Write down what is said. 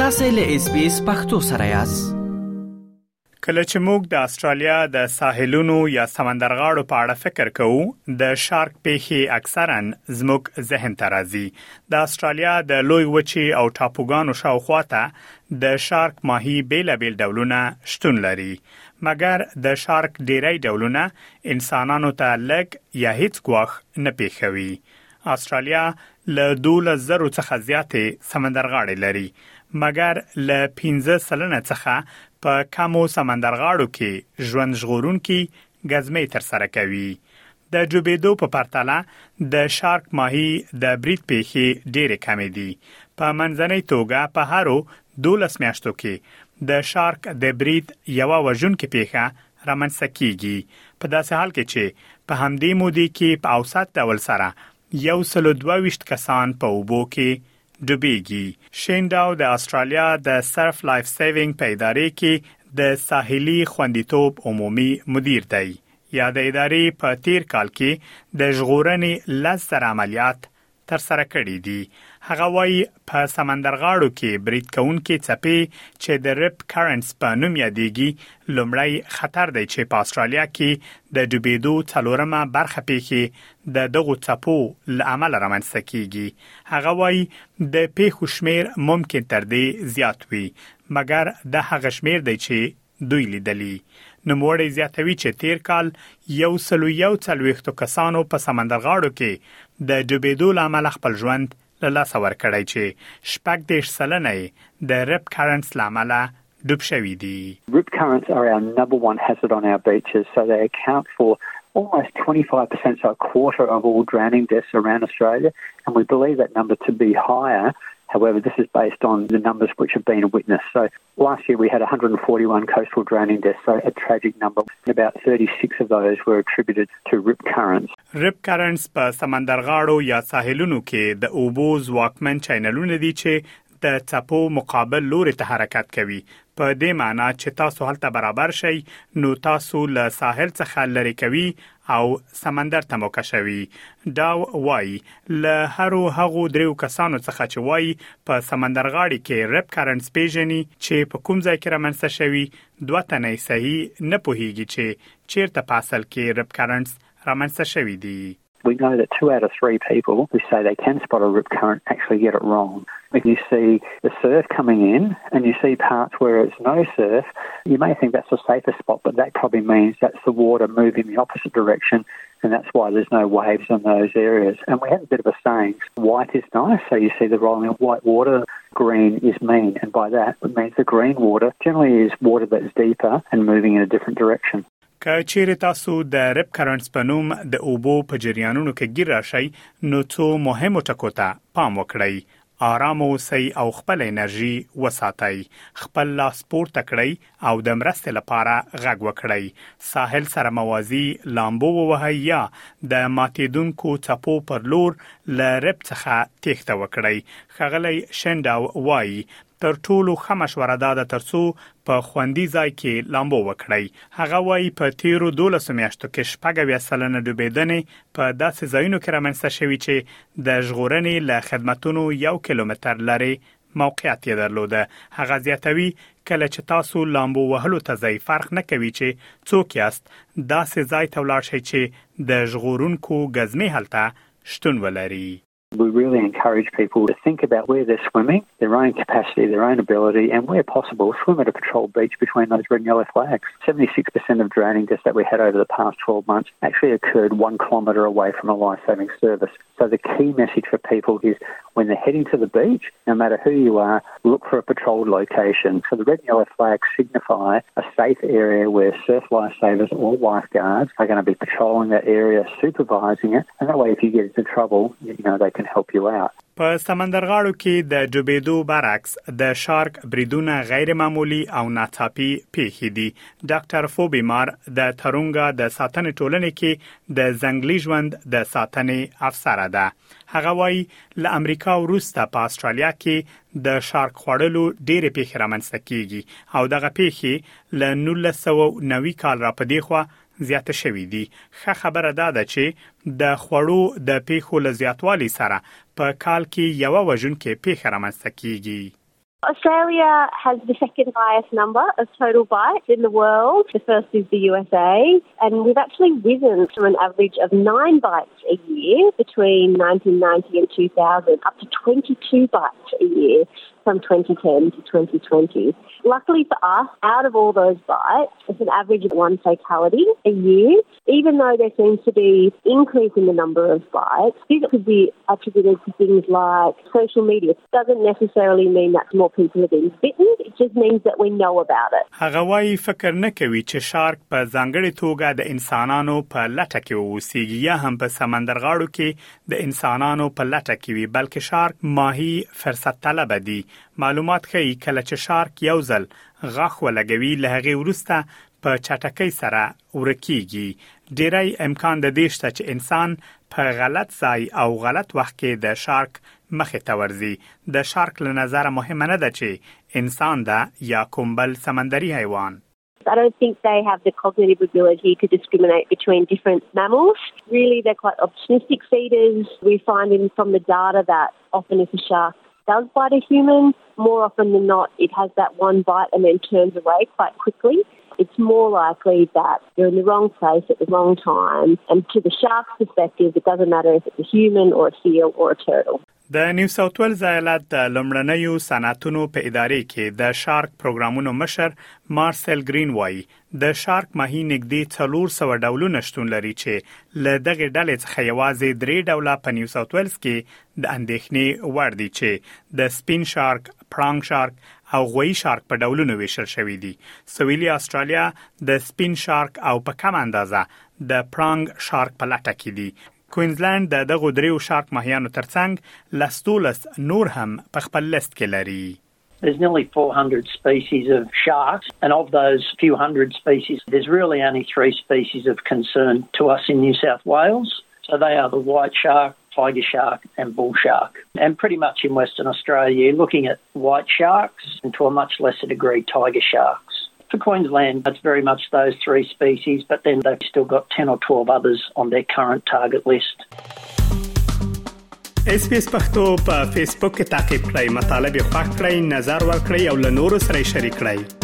تاسو له SBS پښتو سره یاست. کله چې موږ د استرالیا د ساحلونو یا سمندرغاړو په اړه فکر کوو، د شارک پیښې اکثراً زموږ ذهن ته راځي. د استرالیا د لوی وچې او ټاپوګانو شاوخواته د شارک ماهی بیلابیل ډولونه شتون لري. مګر د شارک ډیری ډولونه انسانانو ته لږ یا هیڅ ګواښ نه پیښوي. استرالیا له 12,000 څخه زیاتې سمندرغاړې لري، مګر له 15% څخه په کمو سمندرغاړو کې ژوند ژغورونکي ګزمې ترسره کوي. د ډوبېدو په پرتله د شارک ماهی د برید پیښې ډېرې کمې دي. په منځنۍ توګه په هرو 12 میاشتو کې د شارک د برید یوه وژونکې پیښه رامنځته کیږي، په داسې حال کې چې په همدې مودې کې په اوسط ډول سره 122 کسان په اوبو کې ډوبېږي. شینډاو د استرالیا د سرف لایف سیوینګ په ادارې کې د ساحلي خوندیتوب عمومي مدیر دی. یا د ادارې په تیر کال کې د ژغورنې 10,000 عملیات ترسره کړي دي. هغه وايي په سمندرغاړو کې برید کوونکي څپې چې د ریپ کرنټس په نوم یادېږي، لومړی خطر دی چې په استرالیا کې د ډوبېدو 4مه برخه پیښې د دغو څپو له امله رامنځته کیږي. هغه وايي د پیښو شمیر ممکن تر دې زیات وي، مګر د هغه شمیر دی چې دوی لیدلی. نوموړی زیاتوي چې تیر کال 141 کسانو په سمندرغاړو کې د ډوبېدو له امله خپل ژوند له لاسه ورکړی، چې 60% د ریپ کرنټس له امله ډوب شوي دي. Rip currents are our number one hazard on our beaches, so they account for almost 25%, so a quarter of all drowning deaths around Australia, and we believe that number to be higher. However, this is based on the numbers which have been witnessed. So last year we had 141 coastal drowning deaths, so a tragic number. About 36 of those were attributed to rip currents. Rip currents په سمندرغاړو یا ساحلونو کې د اوبو ځواکمن چینلونه دي چې د څپو مقابل لوري ته حرکت کوي. په دې معنی چې تاسو هلته برابر شئ، نو تاسو له ساحل څخه لري کوي او سمندر ته موکشوي. دا وای له هغو دریو کسانو څخه چې وای په سمندرغاړي کې ریپ کرنټس پیژني چې په کوم ځای کې رامنځته شوي، 2 تنه صحیح نه پوهیږي چې چیرته په اصل کې ریپ کرنټس رامنځته شوي دي. We know that 2 out of 3 people who say they can spot a rip current actually get it wrong. If you see the surf coming in and you see parts where it's no surf, you may think that's a safer spot, but that probably means that's the water moving the opposite direction, and that's why there's no waves on those areas. And we have a bit of a saying, white is nice, so you see the rolling of white water, green is mean, and by that it means the green water generally is water that's deeper and moving in a different direction. که چیرې تاسو د ریپ کرنټس په نوم د اوبو په جریانونو کې ګیر راشئ، نو څو مهمو ټکو ته پام وکړئ. آرام اوسئ او خپل انرژي وساتئ. خپل لاس پورته کړئ او د مرستې لپاره غږ وکړئ. ساحل سره موازي لامبو ووهئ یا د ماتېدونکو څپو پر لور له ریپ څخه تېښته وکړئ. ښاغلی شینډاو وایي تر ټولو ښه مشوره ده ترڅو په خوندي ځای کې لامبو وکړئ. هغه وایي په تیرو 12 میاشتو کې 60% ډوبېدنې په داسې ځایونو کې رامنځته شوي چې د ژغورنې له خدمتونو 1 کیلومتر لرې موقعیت یې درلوده. هغه زیاتوي کله چې تاسو لامبو وهلو ته ځئ، فرق نه کوي چې څوک یاست، داسې ځای ته ولاړ شئ چې د ژغورونکو ګزمې هلته شتون ولري. We really encourage people to think about where they're swimming, their own capacity, their own ability, and where possible, swim at a patrolled beach between those red and yellow flags. 76% of drowning deaths that we had over the past 12 months actually occurred 1 kilometre away from a life-saving service. So the key message for people is when they're heading to the beach, no matter who you are, look for a patrolled location. So the red and yellow flags signify a safe area where surf lifesavers or lifeguards are going to be patrolling that area, supervising it, and that way if you get into trouble, you know, they can help you out. په سمندرغاړو کې د ډوبېدو برعکس د شارک بریدونه غیر معمولی او ناڅاپي پیښې دي. ډاکټر فوبی مار د ترونګا د ساتنې ټولنې کې د ځنګلي ژوند د ساتنې افسر ده. هغه وایي له امریکا وروسته په استرالیا کې د شارک خوړلو ډېرې پیښې رامنځته کیږي او دغه پیښې له 1990 کال را پدې خوا زیاته شوې دي. ښه خبره ده چې د خوړو د پیښو له زیاتوالي سره په کال کې یو وژونکې پیښه رامنځته کیږي. Australia has the second highest number of total bites in the world. The first is the USA, and we've actually risen from an average of 9 bites a year between 1990 and 2000 up to 22 bites a year from 2010 to 2020. Luckily for us, out of all those bites, it's an average of 1 fatality a year. Even though there seems to be increase in the number of bites, this could be attributed to things like social media. It doesn't necessarily mean that more people are being bitten. It just means that we know about it. هغه وايي فکر نه کوي چې شارک په ځانګړې توګه د انسانانو په لټه کې اوسېږي یا هم په سمندرغاړو کې د انسانانو په لټه کې وي، بلکې شارک ماهی فرصت طلب دي. معلومات ښیي کله چې شارک یو ځل غاښ ولګوي له هغې وروسته په چټکۍ سره ورکیږي. ډېری امکان د دې شته چې انسان په غلط ځای او غلط وخت کې د شارک مخې ته ورځي. د شارک له نظره مهمه نه ده چې انسان ده یا کوم بل سمندري حیوان. I don't think they have the cognitive ability to discriminate between different mammals. Really, they're quite opportunistic feeders. We find from the data that often if a shark does bite a human, more often than not, it has that one bite and then turns away quite quickly. It's more likely that you're in the wrong place at the wrong time. And to the shark's perspective, it doesn't matter if it's a human or a seal or a turtle. د نیو ساوث ویلز ایالت د لومړنیو صنعتونو په ادارې کې د شارک پروګرامونو مشر مارسل گرین وایي د شارک ماهی نږدې 400 ډولونه شتون لري چې له دغه ډلې څخه یوازې 3 ډوله په نیو ساوث ویلز کې د اندېښنې وړ دي چې د سپین شارک، پرانګ شارک او غوی شارک په ډولونو ویشل شوی دي. سویلي استرالیا د سپین شارک او په کم اندازه د پرانګ شارک په لټه کې دي. کوینزلند د دغه دریو شارک ماهیانو ترڅنګ لستولس نور هم په خپل لیست کې لري. There's nearly 400 species of sharks, and of those few hundred species, there's really only 3 species of concern to us in New South Wales. So they are the white shark, tiger shark and bull shark. And pretty much in Western Australia, you're looking at white sharks and to a much lesser degree tiger sharks. For Queensland, it's very much those 3 species, but then they've still got 10 or 12 others on their current target list. SBS پښتو په فیسبوک کې تعقیب کړئ، مطالب یې خوښ کړئ، نظر ورکړئ او له نورو سره شریک کړئ.